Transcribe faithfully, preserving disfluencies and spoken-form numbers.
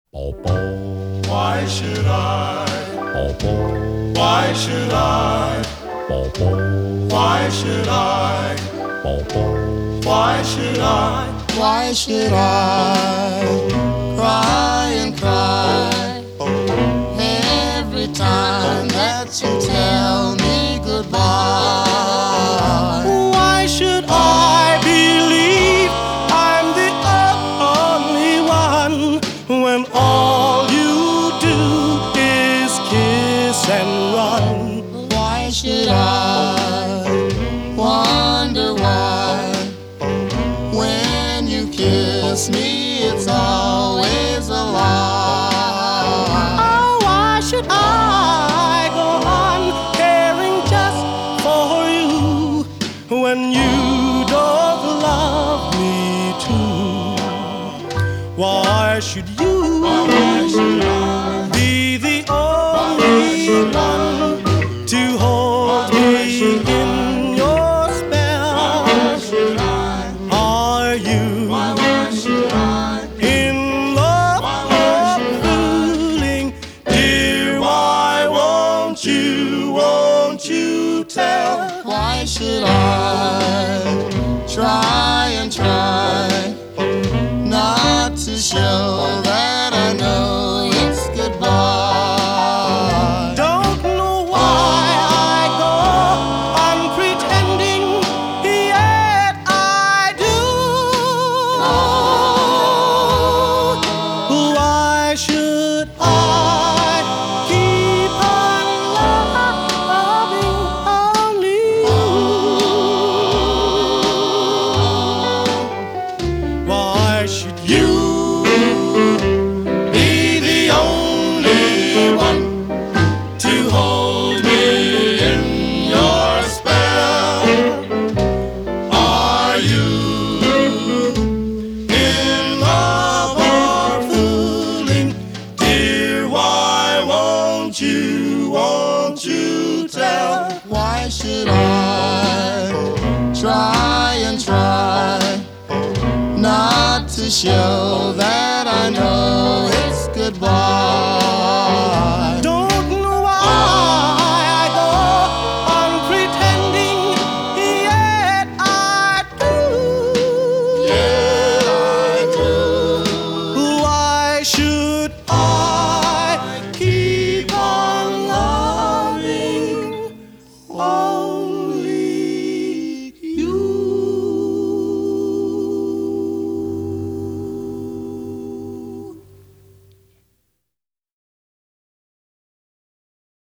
Why should I? Why should I? Why should I? Why should I? Why should I cry and cry every time that you tell me goodbye? Why should I believe I'm the only one when all you do is kiss and run? Why should I wonder why when you kiss me it's always a lie? Oh, why should I go on caring just for you when you don't love me too? Why should you Why should I? be the only one to hold me in your spell? Why should I? Are you Why, why should I? in love or fooling? Dear, why won't you, won't you tell? Why should I try and try not to show that I know it's goodbye? Don't know why I go on pretending, yet I do. Why should I keep on loving only you? Why should you be the only one to hold me in your spell? Are you in love or fooling? Dear, why won't you, won't you tell? Why should I try and try not to show that